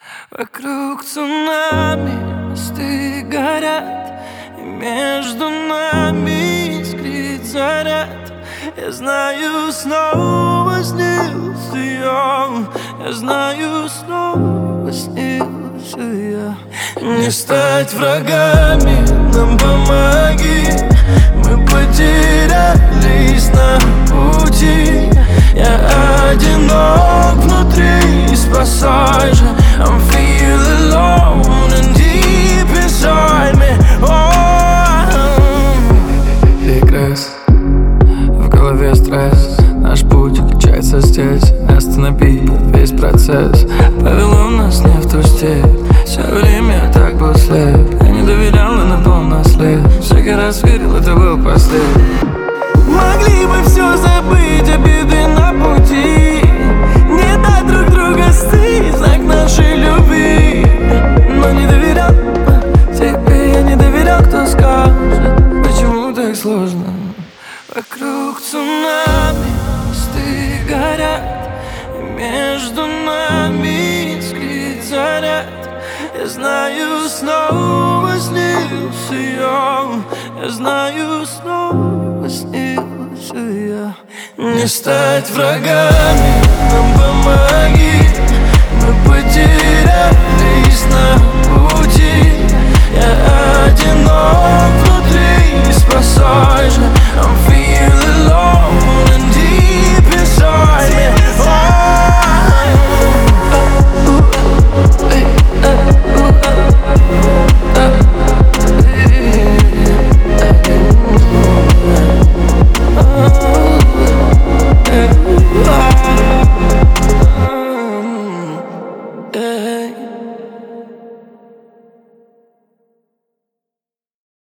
Вокруг цунами мосты горят, и между нами искрит заряд. Я знаю, снова снился я, я знаю, снова снился я. Не стать врагами, нам помоги, мы потерялись на пути. Я одинок внутри, спасай же. I'm feeling alone and deep inside me. Регресс, в голове стресс. Наш путь кончается здесь. Не останови весь процесс. Повело нас не в ту степь. Все время так был слеп. Я не доверял и напал на след. Всякий раз верил, это был последний. Могли бы все забыть, обиды на пути. Не дать друг друга стыть, знак нашей любви. Но не доверял тебе, я не доверял, кто скажет, почему так сложно. Вокруг цунами мосты горят, и между нами искрит заряд. Я знаю, снова снился я знаю, снова снился я. Не стать врагами, нам помоги, мы потерялись на пути. Я одинок внутри, спасай же. I'm feeling alone and deep inside me. Hey.